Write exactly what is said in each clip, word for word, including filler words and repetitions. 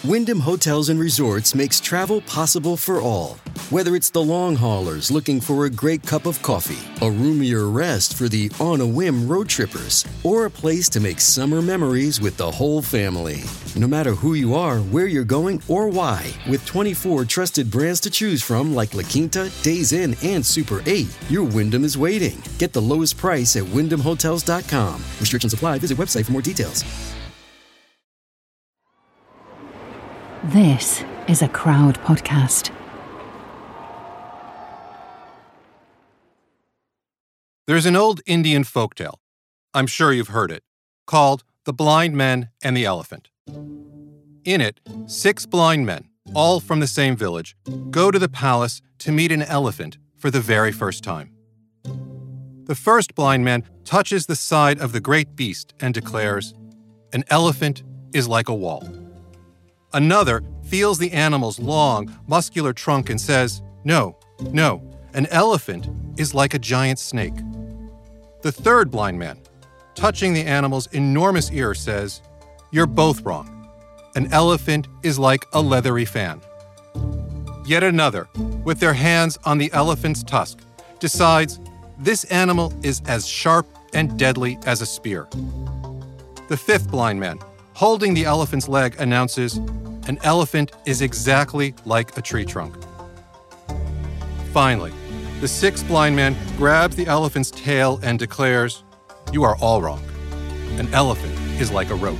Wyndham Hotels and Resorts makes travel possible for all. Whether it's the long haulers looking for a great cup of coffee, a roomier rest for the on-a-whim road trippers, or a place to make summer memories with the whole family. No matter who you are, where you're going, or why, with twenty-four trusted brands to choose from like La Quinta, Days Inn, and Super eight, your Wyndham is waiting. Get the lowest price at wyndham hotels dot com. Restrictions apply. Visit website for more details. This is a Crowd podcast. There's an old Indian folktale, I'm sure you've heard it, called The Blind Men and the Elephant. In it, six blind men, all from the same village, go to the palace to meet an elephant for the very first time. The first blind man touches the side of the great beast and declares, "An elephant is like a wall." Another feels the animal's long, muscular trunk and says, "No, no, an elephant is like a giant snake." The third blind man, touching the animal's enormous ear, says, "You're both wrong. An elephant is like a leathery fan." Yet another, with their hands on the elephant's tusk, decides this animal is as sharp and deadly as a spear. The fifth blind man, holding the elephant's leg, announces, "An elephant is exactly like a tree trunk." Finally, the sixth blind man grabs the elephant's tail and declares, "You are all wrong. An elephant is like a rope."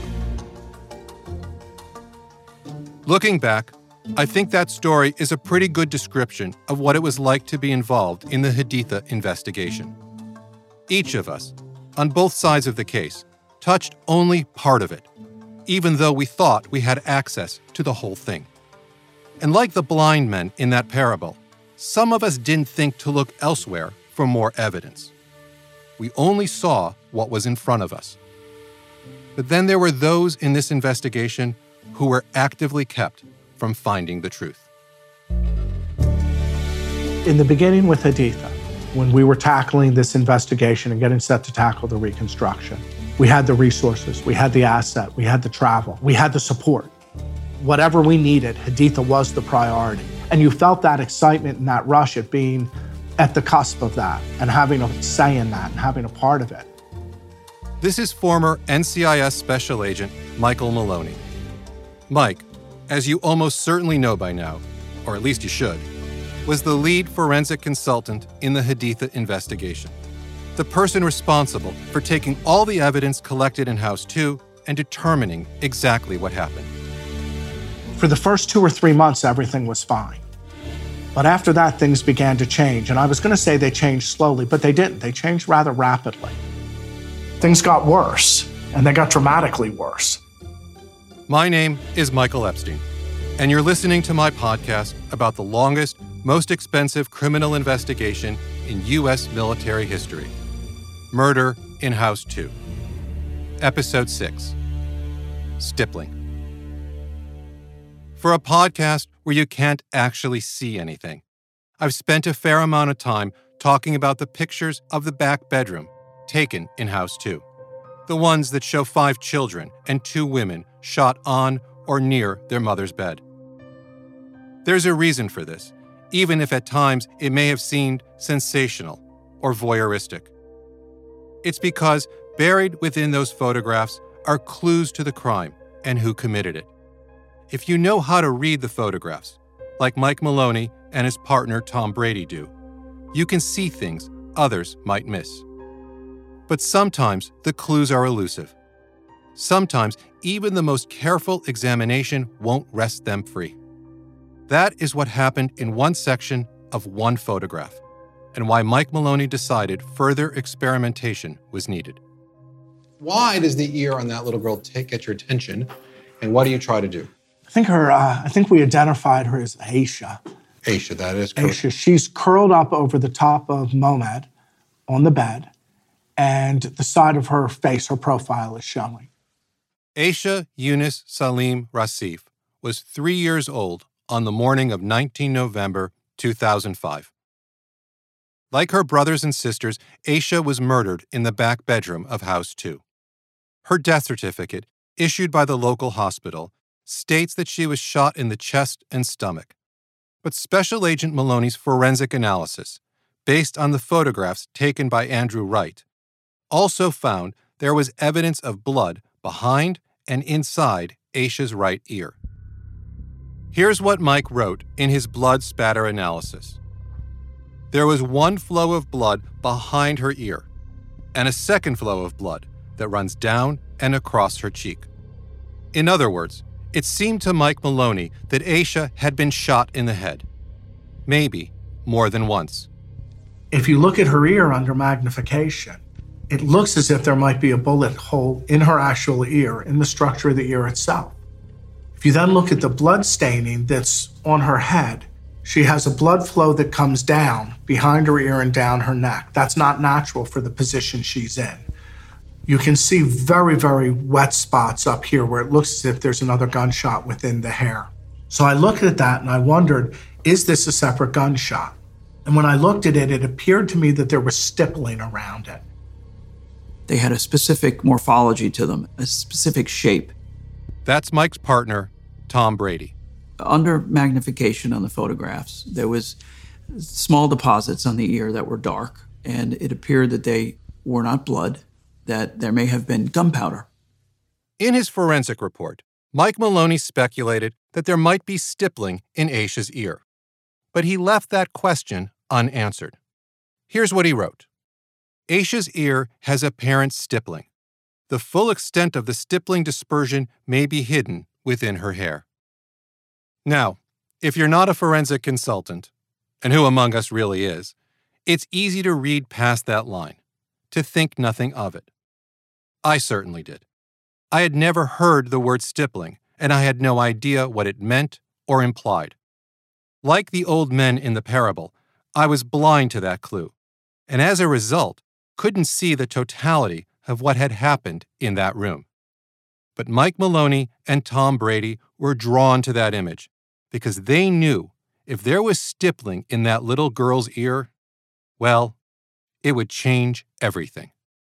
Looking back, I think that story is a pretty good description of what it was like to be involved in the Haditha investigation. Each of us, on both sides of the case, touched only part of it, even though we thought we had access to the whole thing. And like the blind men in that parable, some of us didn't think to look elsewhere for more evidence. We only saw what was in front of us. But then there were those in this investigation who were actively kept from finding the truth. In the beginning with Haditha, when we were tackling this investigation and getting set to tackle the reconstruction, we had the resources, we had the asset, we had the travel, we had the support. Whatever we needed, Haditha was the priority. And you felt that excitement and that rush at being at the cusp of that and having a say in that and having a part of it. This is former N C I S Special Agent Michael Maloney. Mike, as you almost certainly know by now, or at least you should, was the lead forensic consultant in the Haditha investigation. The person responsible for taking all the evidence collected in House two and determining exactly what happened. For the first two or three months, everything was fine. But after that, things began to change. And I was going to say they changed slowly, but they didn't. They changed rather rapidly. Things got worse, and they got dramatically worse. My name is Michael Epstein, and you're listening to my podcast about the longest, most expensive criminal investigation in U S military history. Murder in House two. Episode six. Stippling. For a podcast where you can't actually see anything, I've spent a fair amount of time talking about the pictures of the back bedroom taken in House two. The ones that show five children and two women shot on or near their mother's bed. There's a reason for this, even if at times it may have seemed sensational or voyeuristic. It's because buried within those photographs are clues to the crime and who committed it. If you know how to read the photographs, like Mike Maloney and his partner Tom Brady do, you can see things others might miss. But sometimes the clues are elusive. Sometimes even the most careful examination won't wrest them free. That is what happened in one section of one photograph, and why Mike Maloney decided further experimentation was needed. Why does the ear on that little girl take get your attention, and what do you try to do? I think her. Uh, I think we identified her as Aisha. Aisha, that is correct. Aisha. She's curled up over the top of Mohamed on the bed, and the side of her face, her profile, is showing. Aisha Yunus Salim Rasif was three years old on the morning of nineteenth of November, two thousand five. Like her brothers and sisters, Aisha was murdered in the back bedroom of House two. Her death certificate, issued by the local hospital, states that she was shot in the chest and stomach. But Special Agent Maloney's forensic analysis, based on the photographs taken by Andrew Wright, also found there was evidence of blood behind and inside Aisha's right ear. Here's what Mike wrote in his blood spatter analysis. There was one flow of blood behind her ear, and a second flow of blood that runs down and across her cheek. In other words, it seemed to Mike Maloney that Aisha had been shot in the head. Maybe more than once. If you look at her ear under magnification, it looks as if there might be a bullet hole in her actual ear, in the structure of the ear itself. If you then look at the blood staining that's on her head, she has a blood flow that comes down behind her ear and down her neck. That's not natural for the position she's in. You can see very, very wet spots up here where it looks as if there's another gunshot within the hair. So I looked at that and I wondered, is this a separate gunshot? And when I looked at it, it appeared to me that there was stippling around it. They had a specific morphology to them, a specific shape. That's Mike's partner, Tom Brady. Under magnification on the photographs, there was small deposits on the ear that were dark, and it appeared that they were not blood, that there may have been gunpowder. In his forensic report, Mike Maloney speculated that there might be stippling in Aisha's ear. But he left that question unanswered. Here's what he wrote. Aisha's ear has apparent stippling. The full extent of the stippling dispersion may be hidden within her hair. Now, if you're not a forensic consultant, and who among us really is, it's easy to read past that line, to think nothing of it. I certainly did. I had never heard the word stippling, and I had no idea what it meant or implied. Like the old men in the parable, I was blind to that clue, and as a result, couldn't see the totality of what had happened in that room. But Mike Maloney and Tom Brady were drawn to that image because they knew if there was stippling in that little girl's ear, well, it would change everything.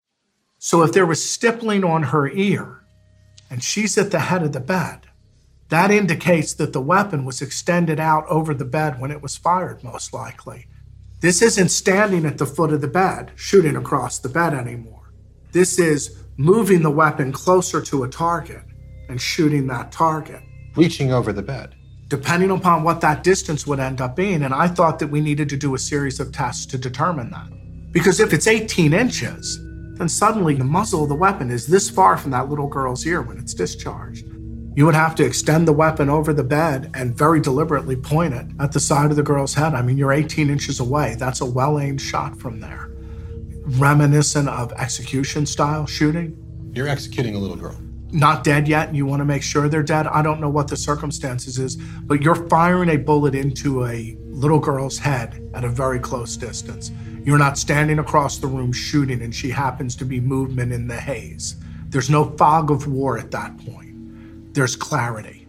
So if there was stippling on her ear and she's at the head of the bed, that indicates that the weapon was extended out over the bed when it was fired, most likely. This isn't standing at the foot of the bed, shooting across the bed anymore. This is moving the weapon closer to a target and shooting that target. Reaching over the bed. Depending upon what that distance would end up being, and I thought that we needed to do a series of tests to determine that. Because if it's eighteen inches, then suddenly the muzzle of the weapon is this far from that little girl's ear when it's discharged. You would have to extend the weapon over the bed and very deliberately point it at the side of the girl's head. I mean, you're eighteen inches away. That's a well-aimed shot from there. Reminiscent of execution-style shooting. You're executing a little girl. Not dead yet, and you want to make sure they're dead. I don't know what the circumstances is, but you're firing a bullet into a little girl's head at a very close distance. You're not standing across the room shooting and she happens to be movement in the haze. There's no fog of war at that point. There's clarity.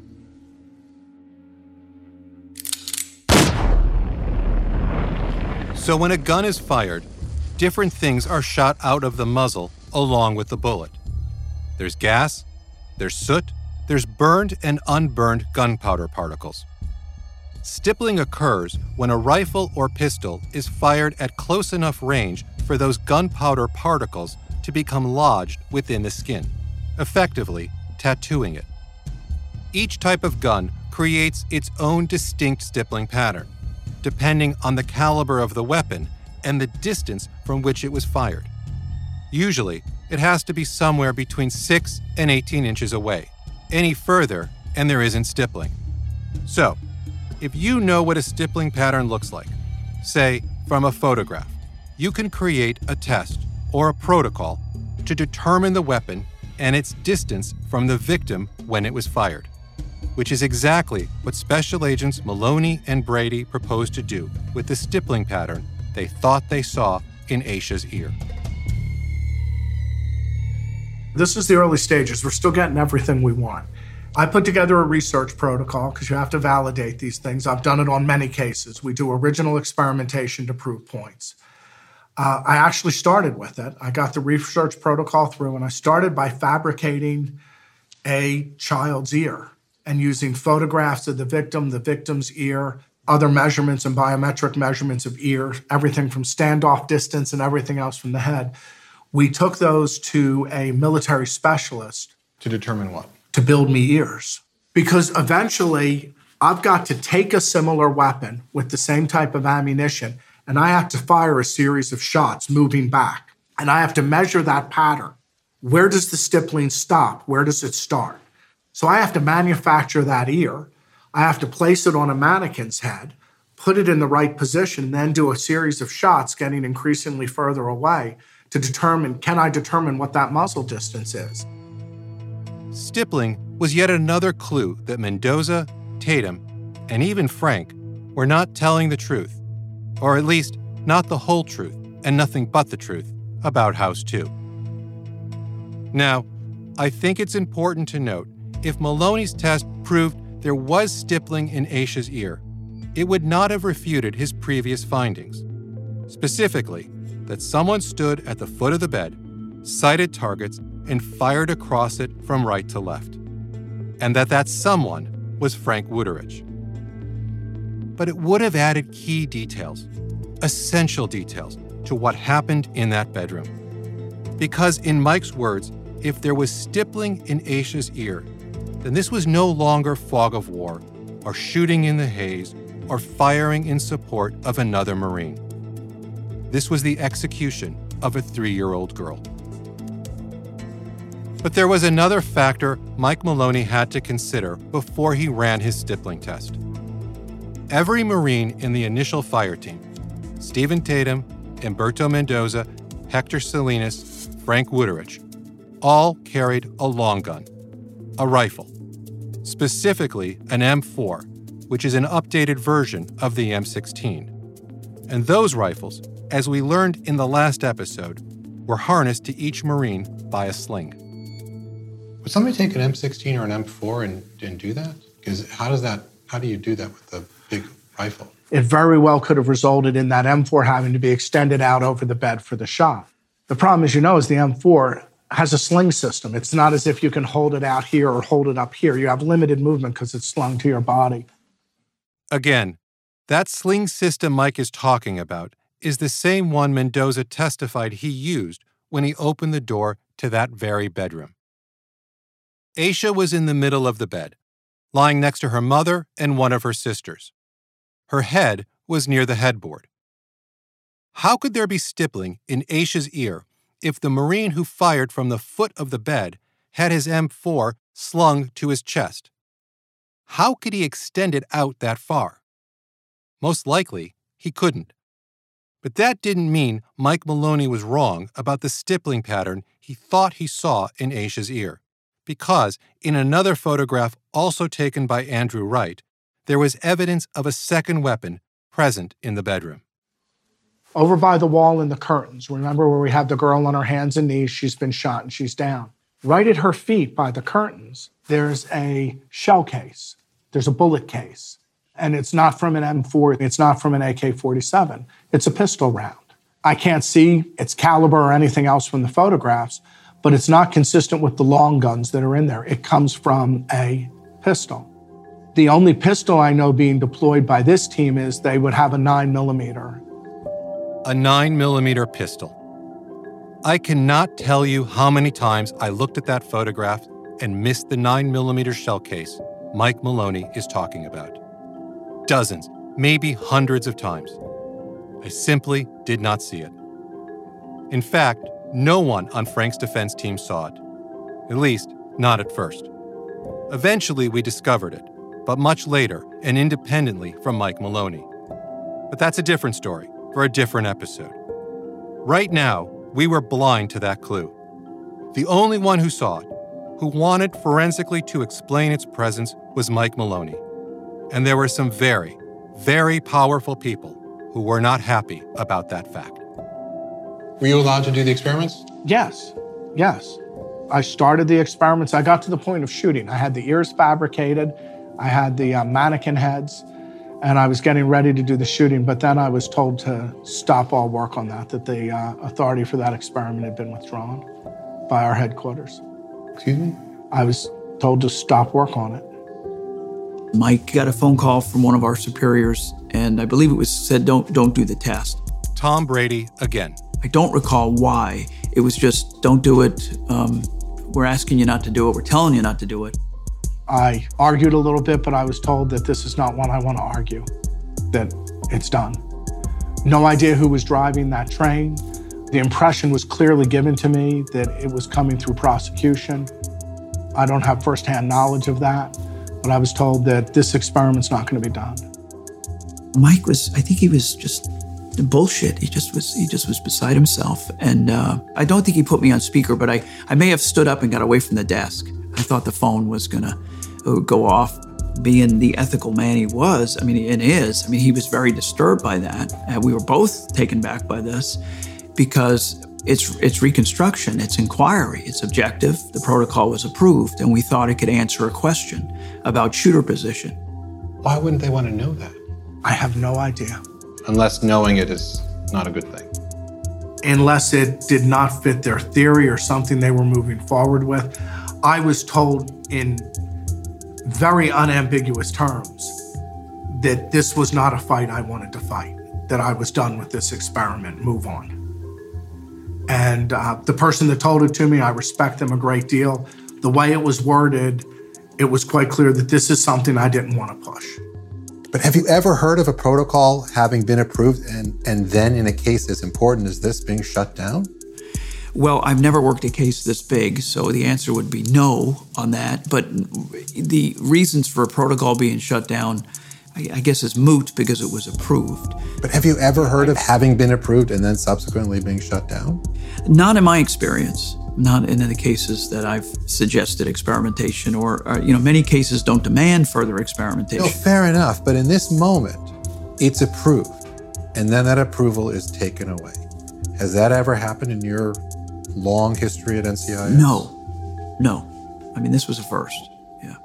So when a gun is fired, different things are shot out of the muzzle along with the bullet. There's gas, there's soot, there's burned and unburned gunpowder particles. Stippling occurs when a rifle or pistol is fired at close enough range for those gunpowder particles to become lodged within the skin, effectively tattooing it. Each type of gun creates its own distinct stippling pattern, depending on the caliber of the weapon and the distance from which it was fired. Usually, it has to be somewhere between six and eighteen inches away. Any further, and there isn't stippling. So, if you know what a stippling pattern looks like, say from a photograph, you can create a test or a protocol to determine the weapon and its distance from the victim when it was fired, which is exactly what Special Agents Maloney and Brady proposed to do with the stippling pattern they thought they saw in Aisha's ear. This is the early stages. We're still getting everything we want. I put together a research protocol because you have to validate these things. I've done it on many cases. We do original experimentation to prove points. Uh, I actually started with it. I got the research protocol through, and I started by fabricating a child's ear and using photographs of the victim, the victim's ear, other measurements and biometric measurements of ear, everything from standoff distance and everything else from the head, we took those to a military specialist. To determine what? To build me ears. Because eventually, I've got to take a similar weapon with the same type of ammunition, and I have to fire a series of shots moving back. And I have to measure that pattern. Where does the stippling stop? Where does it start? So I have to manufacture that ear. I have to place it on a mannequin's head, put it in the right position, then do a series of shots getting increasingly further away to determine, can I determine what that muzzle distance is? Stippling was yet another clue that Mendoza, Tatum, and even Frank were not telling the truth, or at least not the whole truth and nothing but the truth about House two. Now, I think it's important to note, if Maloney's test proved there was stippling in Aisha's ear, it would not have refuted his previous findings. Specifically, that someone stood at the foot of the bed, sighted targets, and fired across it from right to left. And that that someone was Frank Wuterich. But it would have added key details, essential details, to what happened in that bedroom. Because in Mike's words, if there was stippling in Aisha's ear, then this was no longer fog of war, or shooting in the haze, or firing in support of another Marine. This was the execution of a three-year-old girl. But there was another factor Mike Maloney had to consider before he ran his stippling test. Every Marine in the initial fire team, Stephen Tatum, Humberto Mendoza, Hector Salinas, Frank Wuterich, all carried a long gun, a rifle, specifically an M four, which is an updated version of the M sixteen. And those rifles, as we learned in the last episode, were harnessed to each Marine by a sling. Would somebody take an M sixteen or an M four and, and do that? Because how does that, how do you do that with a big rifle? It very well could have resulted in that M four having to be extended out over the bed for the shot. The problem, as you know, is the M four has a sling system. It's not as if you can hold it out here or hold it up here. You have limited movement because it's slung to your body. Again, that sling system Mike is talking about is the same one Mendoza testified he used when he opened the door to that very bedroom. Aisha was in the middle of the bed, lying next to her mother and one of her sisters. Her head was near the headboard. How could there be stippling in Aisha's ear if the Marine who fired from the foot of the bed had his M four slung to his chest? How could he extend it out that far? Most likely, he couldn't. But that didn't mean Mike Maloney was wrong about the stippling pattern he thought he saw in Aisha's ear, because in another photograph also taken by Andrew Wright, there was evidence of a second weapon present in the bedroom. Over by the wall in the curtains, remember where we have the girl on her hands and knees, she's been shot and she's down. Right at her feet by the curtains, there's a shell case. There's a bullet case. And it's not from an M four, it's not from an A K forty-seven. It's a pistol round. I can't see its caliber or anything else from the photographs, but it's not consistent with the long guns that are in there. It comes from a pistol. The only pistol I know being deployed by this team is they would have a nine millimeter. A nine millimeter pistol. I cannot tell you how many times I looked at that photograph and missed the nine millimeter shell case Mike Maloney is talking about. Dozens, maybe hundreds of times. I simply did not see it. In fact, no one on Frank's defense team saw it. At least, not at first. Eventually, we discovered it, but much later and independently from Mike Maloney. But that's a different story for a different episode. Right now, we were blind to that clue. The only one who saw it, who wanted forensically to explain its presence, was Mike Maloney. And there were some very, very powerful people who were not happy about that fact. Were you allowed to do the experiments? Yes, yes. I started the experiments. I got to the point of shooting. I had the ears fabricated. I had the uh, mannequin heads, and I was getting ready to do the shooting, but then I was told to stop all work on that, that the uh, authority for that experiment had been withdrawn by our headquarters. Excuse me? I was told to stop work on it. Mike got a phone call from one of our superiors, and I believe it was said, don't, don't do the test. Tom Brady again. I don't recall why. It was just, don't do it. Um, we're asking you not to do it. We're telling you not to do it. I argued a little bit, but I was told that this is not one I want to argue, that it's done. No idea who was driving that train. The impression was clearly given to me that it was coming through prosecution. I don't have firsthand knowledge of that, but I was told that this experiment's not going to be done. Mike was, I think he was just bullshit. He just was, he just was beside himself. And uh, I don't think he put me on speaker, but I, I may have stood up and got away from the desk. I thought the phone was gonna go off. Being the ethical man he was, I mean, and is, I mean, he was very disturbed by that. And we were both taken back by this because it's it's reconstruction, it's inquiry, it's objective. The protocol was approved, and we thought it could answer a question about shooter position. Why wouldn't they want to know that? I have no idea. Unless knowing it is not a good thing. Unless it did not fit their theory or something they were moving forward with. I was told in very unambiguous terms that this was not a fight I wanted to fight, that I was done with this experiment, move on. And uh, the person that told it to me, I respect them a great deal. The way it was worded, it was quite clear that this is something I didn't want to push. But have you ever heard of a protocol having been approved and, and then in a case as important as this being shut down? Well, I've never worked a case this big, so the answer would be no on that. But the reasons for a protocol being shut down, I, I guess, is moot because it was approved. But have you ever heard of having been approved and then subsequently being shut down? Not in my experience. Not in the cases that I've suggested experimentation, or, or you know, many cases don't demand further experimentation. No, fair enough. But in this moment, it's approved, and then that approval is taken away. Has that ever happened in your long history at N C I S? No, no. I mean, this was a first, yeah.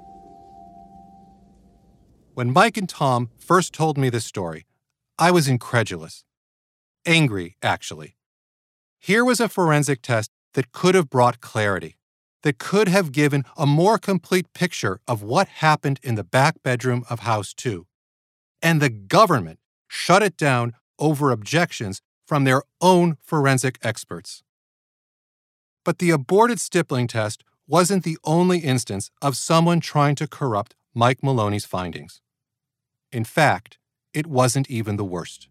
When Mike and Tom first told me this story, I was incredulous. Angry, actually. Here was a forensic test that could have brought clarity, that could have given a more complete picture of what happened in the back bedroom of House two. And the government shut it down over objections from their own forensic experts. But the aborted stippling test wasn't the only instance of someone trying to corrupt Mike Maloney's findings. In fact, it wasn't even the worst.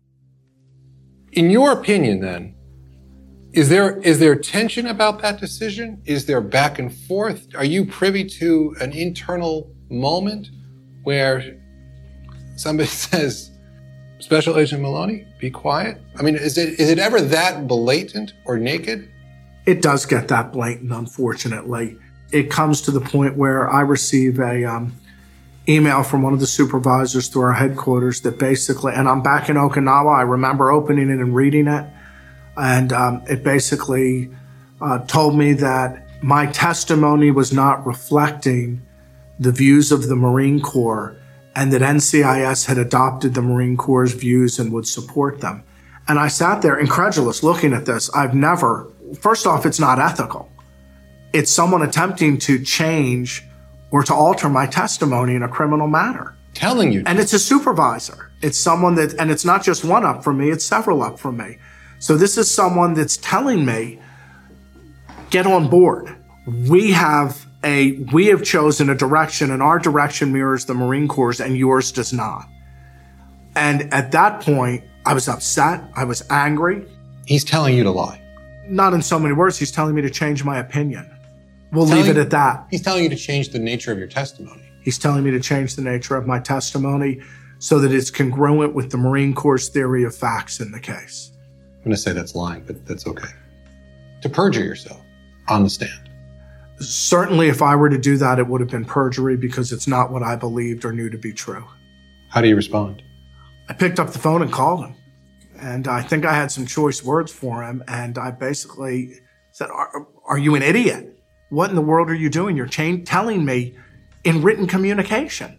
In your opinion, then, is there is there tension about that decision? Is there back and forth? Are you privy to an internal moment where somebody says, Special Agent Maloney, be quiet? I mean, is it is it ever that blatant or naked? It does get that blatant, unfortunately. It comes to the point where I receive a um, email from one of the supervisors through our headquarters that basically, and I'm back in Okinawa, I remember opening it and reading it, and um, it basically uh, told me that my testimony was not reflecting the views of the Marine Corps, and that N C I S had adopted the Marine Corps' views and would support them. And I sat there incredulous looking at this. I've never, first off, it's not ethical. It's someone attempting to change or to alter my testimony in a criminal matter. Telling you. And it's a supervisor. It's someone that, and it's not just one up from me, it's several up from me. So this is someone that's telling me, get on board. We have a, we have chosen a direction, and our direction mirrors the Marine Corps and yours does not. And at that point, I was upset, I was angry. He's telling you to lie. Not in so many words, he's telling me to change my opinion. We'll Telling- leave it at that. He's telling you to change the nature of your testimony. He's telling me to change the nature of my testimony so that it's congruent with the Marine Corps' theory of facts in the case. I'm going to say that's lying, but that's okay. To perjure yourself on the stand. Certainly, if I were to do that, it would have been perjury because it's not what I believed or knew to be true. How do you respond? I picked up the phone and called him. And I think I had some choice words for him. And I basically said, are, are you an idiot? What in the world are you doing? You're cha- telling me in written communication.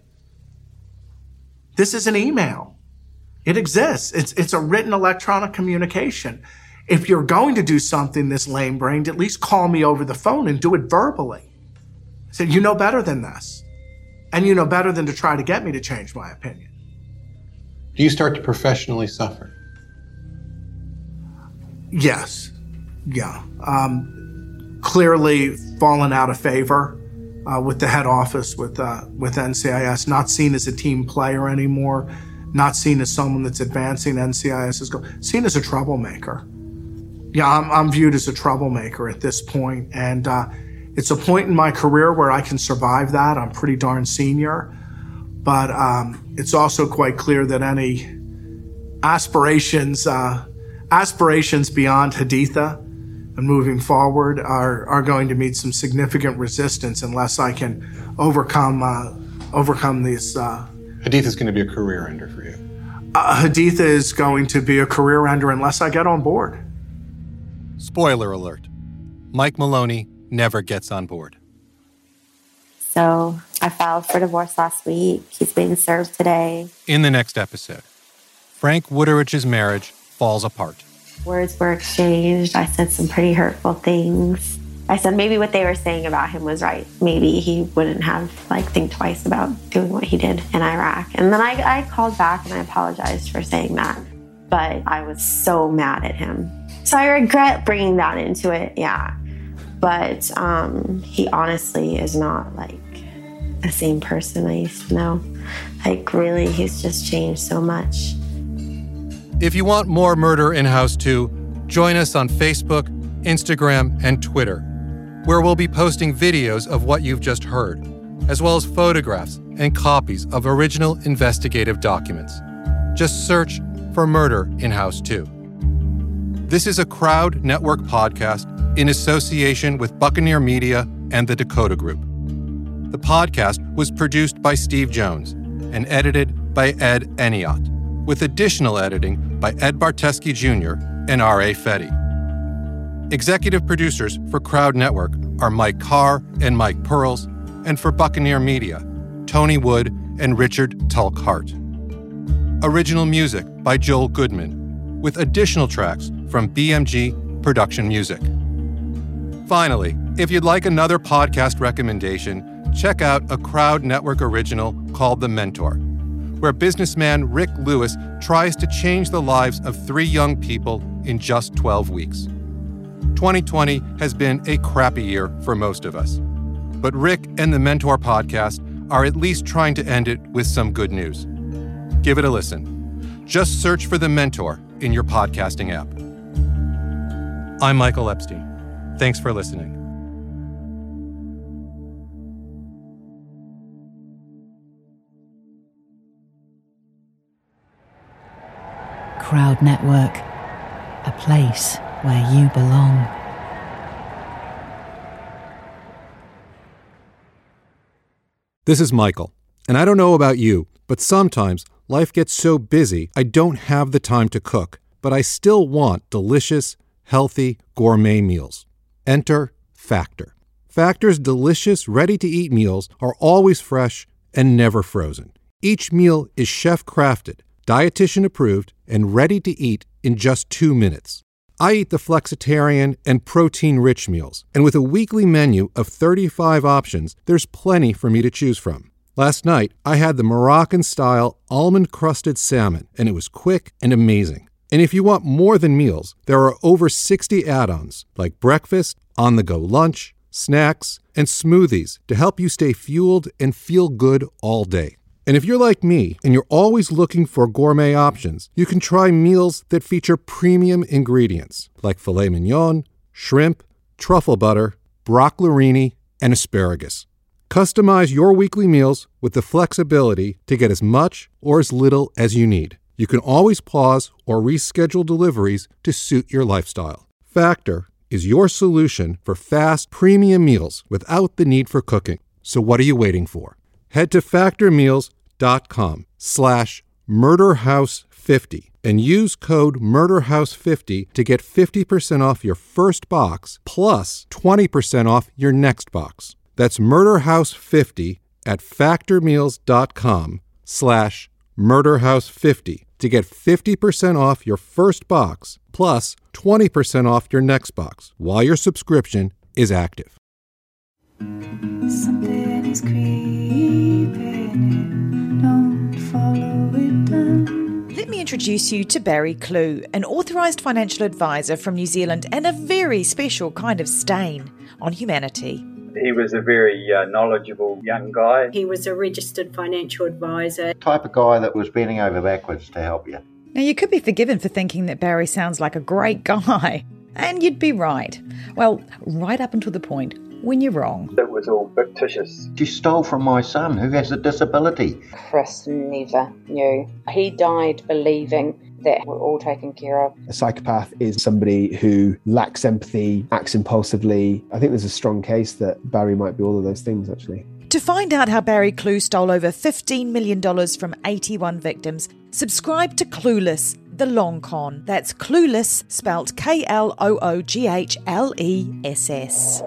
This is an email. It exists. It's, it's a written electronic communication. If you're going to do something this lame-brained, at least call me over the phone and do it verbally. I said, you know better than this. And you know better than to try to get me to change my opinion. Do you start to professionally suffer? Yes. Yeah. Um, clearly fallen out of favor uh, with the head office, with uh, with N C I S, not seen as a team player anymore, not seen as someone that's advancing NCIS's goal, seen as a troublemaker. Yeah, I'm, I'm viewed as a troublemaker at this point, and uh, it's a point in my career where I can survive that. I'm pretty darn senior, but um, it's also quite clear that any aspirations uh, aspirations beyond Haditha and moving forward are, are going to meet some significant resistance unless I can overcome uh, overcome these. Uh, Haditha is going to be a career ender for you. Uh, Haditha is going to be a career ender unless I get on board. Spoiler alert. Mike Maloney never gets on board. So I filed for divorce last week. He's being served today. In the next episode, Frank Wooterich's marriage falls apart. Words were exchanged. I said some pretty hurtful things. I said maybe what they were saying about him was right. Maybe he wouldn't have, like, think twice about doing what he did in Iraq. And then I, I called back and I apologized for saying that. But I was so mad at him. So I regret bringing that into it, yeah. But um, he honestly is not, like, the same person I used to know. Like, really, he's just changed so much. If you want more Murder in House two, join us on Facebook, Instagram, and Twitter, where we'll be posting videos of what you've just heard, as well as photographs and copies of original investigative documents. Just search for Murder in House two. This is a Crowd Network podcast in association with Buccaneer Media and the Dakota Group. The podcast was produced by Steve Jones and edited by Ed Eniot, with additional editing by Ed Barteski Junior and R A. Fetty. Executive producers for Crowd Network are Mike Carr and Mike Pearls, and for Buccaneer Media, Tony Wood and Richard Tulk Hart. Original music by Joel Goodman, with additional tracks from B M G Production Music. Finally, if you'd like another podcast recommendation, check out a Crowd Network original called The Mentor, where businessman Rick Lewis tries to change the lives of three young people in just twelve weeks. twenty twenty has been a crappy year for most of us, but Rick and the Mentor podcast are at least trying to end it with some good news. Give it a listen. Just search for The Mentor in your podcasting app. I'm Michael Epstein. Thanks for listening. Crowd Network, a place where you belong. This is Michael, and I don't know about you, but sometimes life gets so busy I don't have the time to cook, but I still want delicious, healthy, gourmet meals. Enter Factor. Factor's delicious, ready-to-eat meals are always fresh and never frozen. Each meal is chef-crafted, dietitian-approved, and ready to eat in just two minutes. I eat the flexitarian and protein-rich meals, and with a weekly menu of thirty-five options, there's plenty for me to choose from. Last night, I had the Moroccan-style almond-crusted salmon, and it was quick and amazing. And if you want more than meals, there are over sixty add-ons, like breakfast, on-the-go lunch, snacks, and smoothies to help you stay fueled and feel good all day. And if you're like me and you're always looking for gourmet options, you can try meals that feature premium ingredients like filet mignon, shrimp, truffle butter, broccoline, and asparagus. Customize your weekly meals with the flexibility to get as much or as little as you need. You can always pause or reschedule deliveries to suit your lifestyle. Factor is your solution for fast, premium meals without the need for cooking. So what are you waiting for? Head to factormeals.com slash murderhouse50 and use code murderhouse fifty to get fifty percent off your first box plus twenty percent off your next box. That's murderhouse fifty at factormeals.com slash murderhouse50 to get fifty percent off your first box plus twenty percent off your next box while your subscription is active. Something is creeping. don't follow it down. Let me introduce you to Barry Clew, an authorised financial advisor from New Zealand and a very special kind of stain on humanity. He was a very uh, knowledgeable young guy. He was a registered financial advisor. Type of guy that was bending over backwards to help you. Now, you could be forgiven for thinking that Barry sounds like a great guy, and you'd be right. Well, right up until the point when you're wrong. It was all fictitious. She stole from my son, who has a disability. Chris never knew. He died believing that we're all taken care of. A psychopath is somebody who lacks empathy, acts impulsively. I think there's a strong case that Barry might be all of those things, actually. To find out how Barry Clew stole over fifteen million dollars from eighty-one victims, subscribe to Clueless, the long con. That's Clueless, spelt K L O O G H L E S S.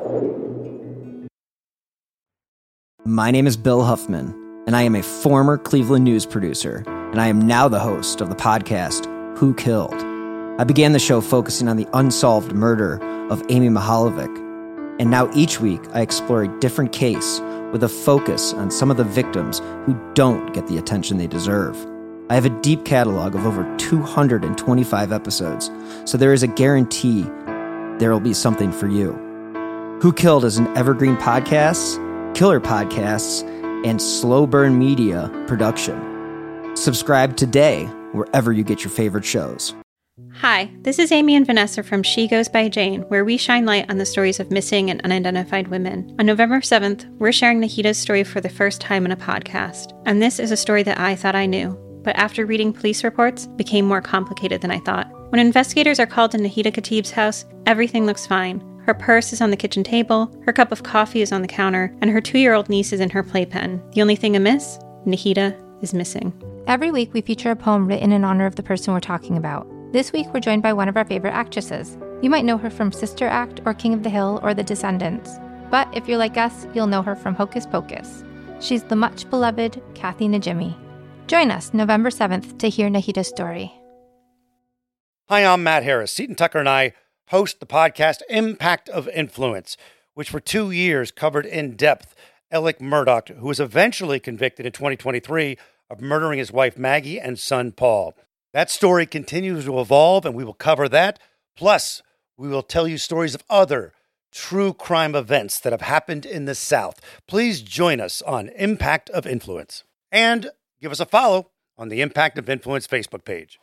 My name is Bill Huffman, and I am a former Cleveland news producer, and I am now the host of the podcast, Who Killed? I began the show focusing on the unsolved murder of Amy Mihaljevic, and now each week I explore a different case with a focus on some of the victims who don't get the attention they deserve. I have a deep catalog of over two hundred twenty-five episodes, so there is a guarantee there will be something for you. Who Killed is an evergreen podcast, killer podcasts, and slow burn media production. Subscribe today wherever you get your favorite shows. Hi, this is Amy and Vanessa from She Goes by Jane, where we shine light on the stories of missing and unidentified women. On November seventh, we're sharing Nahida's story for the first time in a podcast. And this is a story that I thought I knew, but after reading police reports, became more complicated than I thought. When investigators are called to Nahida Khatib's house, everything looks fine. Her purse is on the kitchen table, her cup of coffee is on the counter, and her two-year-old niece is in her playpen. The only thing amiss? Nahida is missing. Every week we feature a poem written in honor of the person we're talking about. This week we're joined by one of our favorite actresses. You might know her from Sister Act or King of the Hill or The Descendants. But if you're like us, you'll know her from Hocus Pocus. She's the much-beloved Kathy Najimy. Join us November seventh to hear Nahida's story. Hi, I'm Matt Harris. Seton Tucker and I host the podcast Impact of Influence, which for two years covered in depth Alec Murdaugh, who was eventually convicted in twenty twenty-three of murdering his wife Maggie and son Paul. That story continues to evolve, and we will cover that. Plus, we will tell you stories of other true crime events that have happened in the South. Please join us on Impact of Influence. And give us a follow on the Impact of Influence Facebook page.